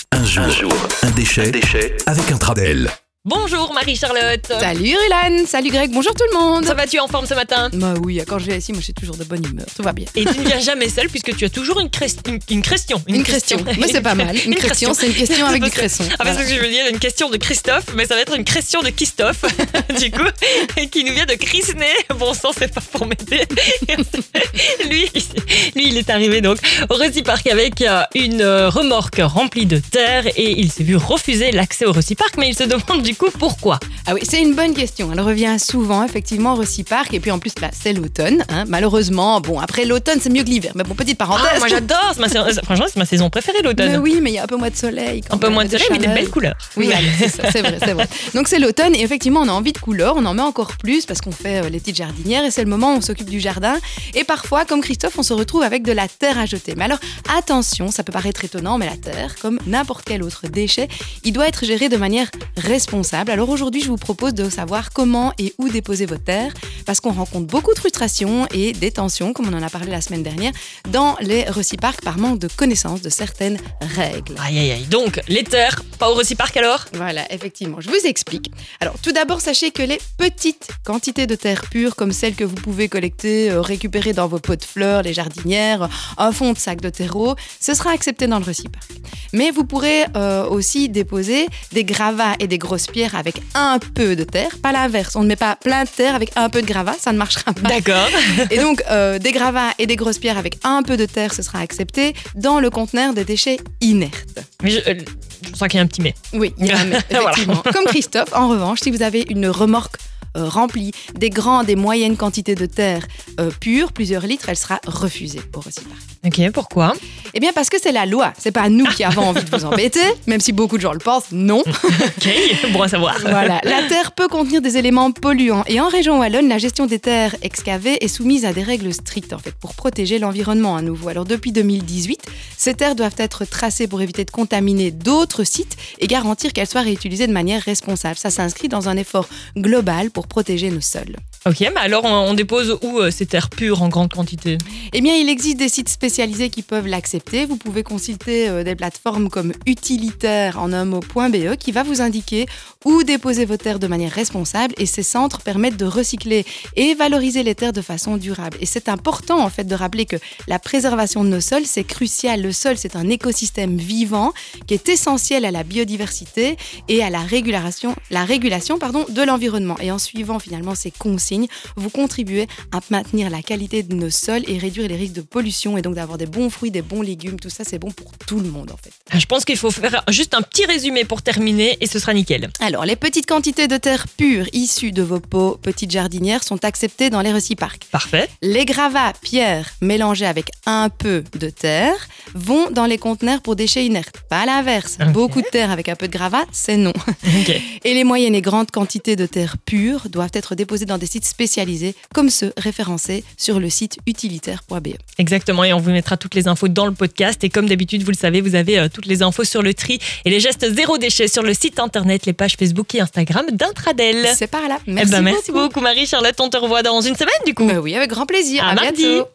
Un jour, un déchet avec Intradel. Bonjour Marie-Charlotte. Salut Rulan, salut Greg, bonjour tout le monde. Ça va, tu es en forme ce matin? Bah oui, quand je viens ici, moi j'ai toujours de bonne humeur, tout va bien. Et tu ne viens jamais seule puisque tu as toujours une question. Une question, mais c'est pas mal. Une question, c'est une question avec du cresson. Ah, parce que je veux dire une question de Christophe, mais ça va être une question de Christophe, du coup, qui nous vient de Crisney. Bon sang, c'est pas pour m'aider. Lui, il est arrivé donc au Reciparc avec une remorque remplie de terre et il s'est vu refuser l'accès au Reciparc, mais il se demande du coup pourquoi. Ah oui, c'est une bonne question. Elle revient souvent, effectivement, au Reciparc. Et puis en plus, là, c'est l'automne. Malheureusement, bon, après l'automne, c'est mieux que l'hiver. Mais bon, petite parenthèse. Ah, moi j'adore, franchement, c'est ma saison préférée, l'automne. Mais oui, mais il y a un peu moins de soleil. Un peu moins de soleil, mais des belles couleurs. Oui, allez, c'est vrai. Donc c'est l'automne et effectivement, on a envie de couleurs. On en met encore plus parce qu'on fait les petites jardinières et c'est le moment où on s'occupe du jardin. Et parfois, comme Christophe, on se retrouve avec de la terre à jeter. Mais alors, attention, ça peut paraître étonnant, mais la terre, comme n'importe quel autre déchet, il doit être géré de manière responsable. Alors aujourd'hui, je vous propose de savoir comment et où déposer votre terre parce qu'on rencontre beaucoup de frustrations et des tensions, comme on en a parlé la semaine dernière, dans les Reciparcs par manque de connaissance de certaines règles. Aïe. Donc, les terres, pas au Reciparc alors? Voilà, effectivement. Je vous explique. Alors, tout d'abord, sachez que les petites quantités de terre pure, comme celles que vous pouvez collecter, récupérer dans vos pots de fleurs, les jardinières, un fond de sac de terreau, ce sera accepté dans le Reciparc. Mais vous pourrez aussi déposer des gravats et des grosses pierres avec un peu de terre, pas l'inverse. On ne met pas plein de terre avec un peu de gravats, ça ne marchera pas. D'accord. Et donc, des gravats et des grosses pierres avec un peu de terre, ce sera accepté dans le conteneur des déchets inertes. Mais je sens qu'il y a un petit mais. Oui, il y a un mais, effectivement. Voilà. Comme Christophe, en revanche, si vous avez une remorque remplie des grandes et moyennes quantités de terre pure, plusieurs litres, elle sera refusée au Reciparc. Ok, pourquoi? Eh bien parce que c'est la loi, c'est pas nous qui avons envie de vous embêter, même si beaucoup de gens le pensent, non. Ok, bon à savoir. Voilà, la terre peut contenir des éléments polluants et en région wallonne, la gestion des terres excavées est soumise à des règles strictes en fait pour protéger l'environnement à nouveau. Alors depuis 2018, ces terres doivent être tracées pour éviter de contaminer d'autres sites et garantir qu'elles soient réutilisées de manière responsable. Ça s'inscrit dans un effort global pour protéger nos sols. Ok, mais alors on dépose où ces terres pures en grande quantité? Eh bien, il existe des sites spécialisés qui peuvent l'accepter. Vous pouvez consulter des plateformes comme utilitaire en un mot.be qui va vous indiquer où déposer vos terres de manière responsable et ces centres permettent de recycler et valoriser les terres de façon durable. Et c'est important en fait de rappeler que la préservation de nos sols, c'est crucial. Le sol, c'est un écosystème vivant qui est essentiel à la biodiversité et à la régulation de l'environnement. Et en suivant finalement ces consignes, vous contribuez à maintenir la qualité de nos sols et réduire les risques de pollution et donc d'avoir des bons fruits, des bons légumes. Tout ça, c'est bon pour tout le monde en fait. Je pense qu'il faut faire juste un petit résumé pour terminer et ce sera nickel. Alors, les petites quantités de terre pure issues de vos pots petites jardinières sont acceptées dans les Reciparcs. Parfait. Les gravats pierres mélangés avec un peu de terre vont dans les conteneurs pour déchets inertes. Pas l'inverse. Okay. Beaucoup de terre avec un peu de gravat, c'est non. Okay. Et les moyennes et grandes quantités de terre pure doivent être déposées dans des sites spécialisés comme ceux référencés sur le site utilitaire.be. Exactement, et on vous mettra toutes les infos dans le podcast. Et comme d'habitude, vous le savez, vous avez toutes les infos sur le tri et les gestes zéro déchet sur le site internet, les pages Facebook et Instagram d'Intradel. C'est par là. Merci beaucoup Marie-Charlotte, on te revoit dans une semaine du coup. Oui, avec grand plaisir. À mardi. Bientôt.